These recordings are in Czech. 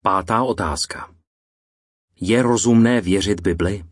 5. otázka. Je rozumné věřit Bibli?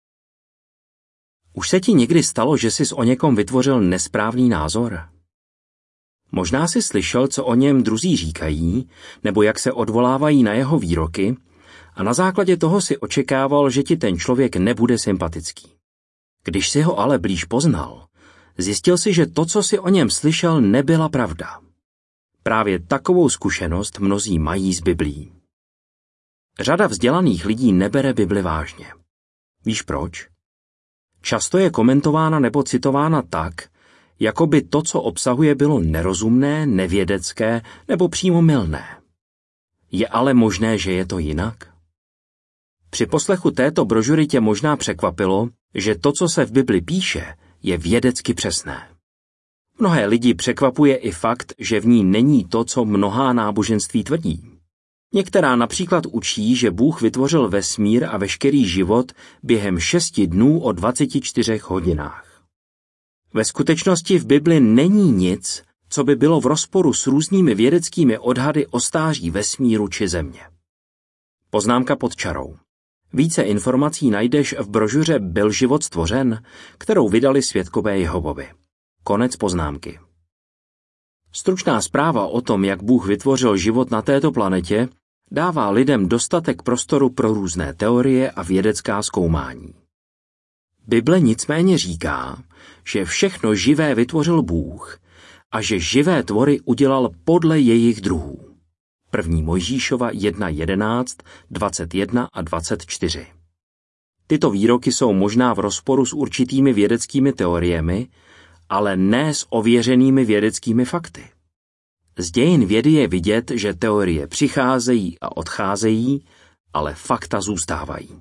Už se ti někdy stalo, že jsi o někom vytvořil nesprávný názor? Možná jsi slyšel, co o něm druzí říkají, nebo jak se odvolávají na jeho výroky, a na základě toho si očekával, že ti ten člověk nebude sympatický. Když si ho ale blíž poznal, zjistil si, že to, co si o něm slyšel, nebyla pravda. Právě takovou zkušenost mnozí mají s Biblí. Řada vzdělaných lidí nebere Bibli vážně. Víš proč? Často je komentována nebo citována tak, jako by to, co obsahuje, bylo nerozumné, nevědecké nebo přímo mylné. Je ale možné, že je to jinak? Při poslechu této brožury tě možná překvapilo, že to, co se v Bibli píše, je vědecky přesné. Mnohé lidi překvapuje i fakt, že v ní není to, co mnohá náboženství tvrdí. Některá například učí, že Bůh vytvořil vesmír a veškerý život během 6 dnů o 24 hodinách. Ve skutečnosti v Bibli není nic, co by bylo v rozporu s různými vědeckými odhady o stáří vesmíru či země. Poznámka pod čarou. Více informací najdeš v brožuře Byl život stvořen, kterou vydali Svědkové Jehovovi. Konec poznámky. Stručná zpráva o tom, jak Bůh vytvořil život na této planetě, dává lidem dostatek prostoru pro různé teorie a vědecká zkoumání. Bible nicméně říká, že všechno živé vytvořil Bůh a že živé tvory udělal podle jejich druhů. 1. Mojžíšova 1.11, 21 a 24. Tyto výroky jsou možná v rozporu s určitými vědeckými teoriemi, ale ne s ověřenými vědeckými fakty. Z dějin vědy je vidět, že teorie přicházejí a odcházejí, ale fakta zůstávají.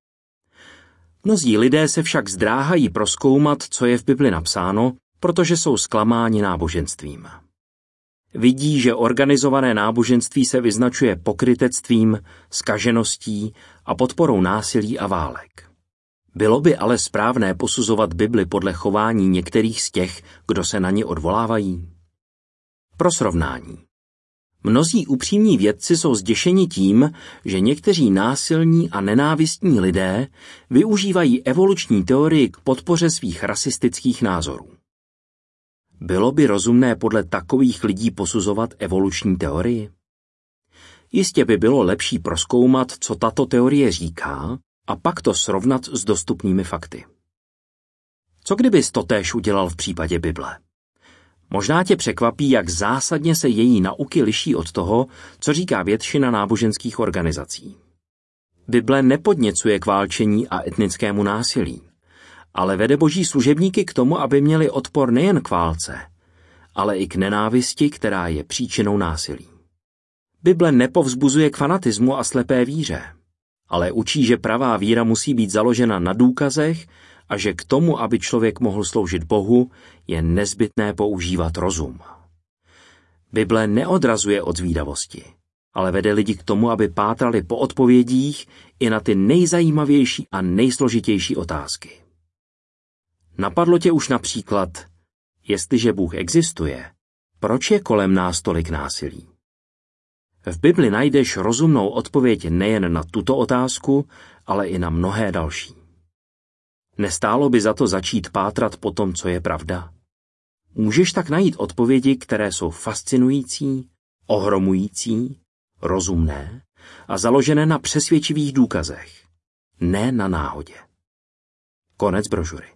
Mnozí lidé se však zdráhají prozkoumat, co je v Bibli napsáno, protože jsou zklamáni náboženstvím. Vidí, že organizované náboženství se vyznačuje pokrytectvím, zkažeností a podporou násilí a válek. Bylo by ale správné posuzovat Bibli podle chování některých z těch, kdo se na ni odvolávají? Pro srovnání. Mnozí upřímní vědci jsou zděšeni tím, že někteří násilní a nenávistní lidé využívají evoluční teorii k podpoře svých rasistických názorů. Bylo by rozumné podle takových lidí posuzovat evoluční teorii? Jistě by bylo lepší prozkoumat, co tato teorie říká, a pak to srovnat s dostupnými fakty. Co kdybys totéž udělal v případě Bible? Možná tě překvapí, jak zásadně se její nauky liší od toho, co říká většina náboženských organizací. Bible nepodněcuje k válčení a etnickému násilí, ale vede boží služebníky k tomu, aby měli odpor nejen k válce, ale i k nenávisti, která je příčinou násilí. Bible nepovzbuzuje k fanatismu a slepé víře, ale učí, že pravá víra musí být založena na důkazech a že k tomu, aby člověk mohl sloužit Bohu, je nezbytné používat rozum. Bible neodrazuje od zvídavosti, ale vede lidi k tomu, aby pátrali po odpovědích i na ty nejzajímavější a nejsložitější otázky. Napadlo tě už například, jestliže Bůh existuje, proč je kolem nás tolik násilí? V Bibli najdeš rozumnou odpověď nejen na tuto otázku, ale i na mnohé další. Nestálo by za to začít pátrat po tom, co je pravda? Můžeš tak najít odpovědi, které jsou fascinující, ohromující, rozumné a založené na přesvědčivých důkazech, ne na náhodě. Konec brožury.